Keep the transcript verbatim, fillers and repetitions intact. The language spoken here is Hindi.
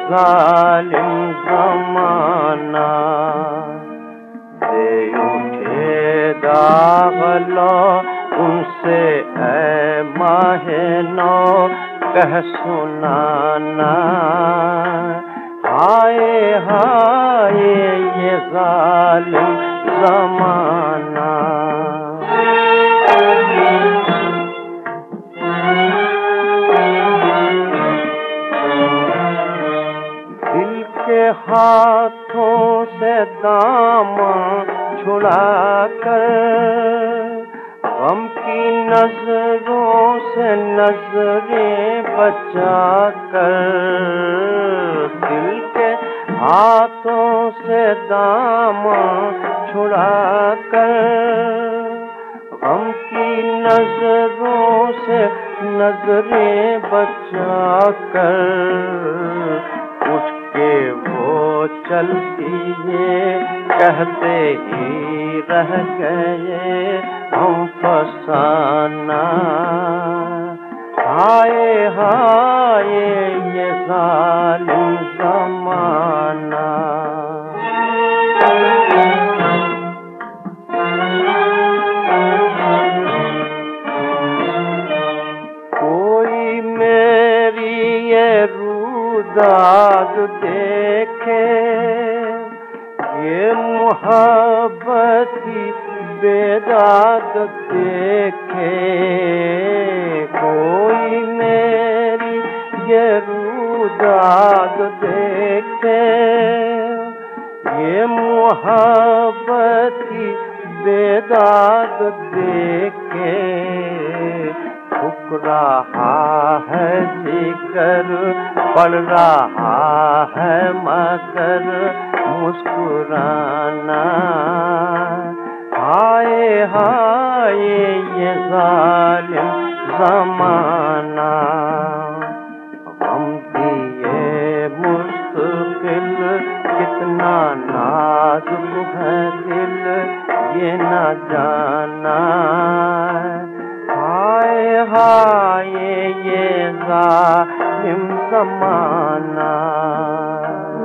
जालिम ज़माना, दे उठे दाग लो उनसे ऐ माहे नौ कह सुनाना। हाय हाय ये जालिम ज़माना, दिल के हाथों से दामन छुड़ा कर, गम की नजरों से नजरें बचा कर, दिल के हाथों से दामन छुड़ा कर, गम की नजरों से नजरें बचा कर, उठ के वो चलती है कहते ही रह गए हम फसाना। हाय हाय ये जालिम ज़माना, कोई मेरी ये रूदाद देखे, ये मोहब्बत की बेदाद देखे, कोई मेरी ये रूदाद देखे, ये मोहब्बत की बेदाद देखे, ठुक रहा है जिगर पड़ रहा है मगर मुस्कुराना। हाय हाय ये जालिम ज़माना, गम दिए मुस्तकिल कितना नाजुक है दिल ये न जाना। हाय हाय ये जालिम ज़माना।